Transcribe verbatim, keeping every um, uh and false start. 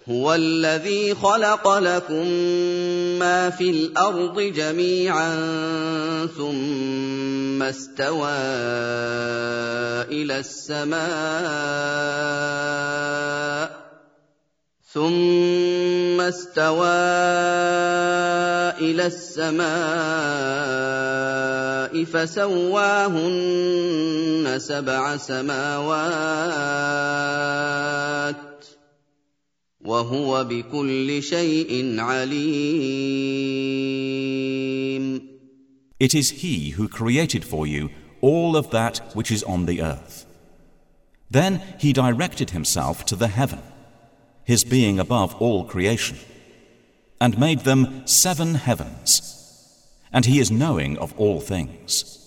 هو الذي خلق لكم ما في الأرض جميعا ثم استوى إلى السماء ثم استوى إلى السماء فسواهن سبع سماوات وهو بكل شيء عليم. It is He who created for you all of that which is on the earth. Then He directed Himself to the heaven, His being above all creation, and made them seven heavens, and He is knowing of all things.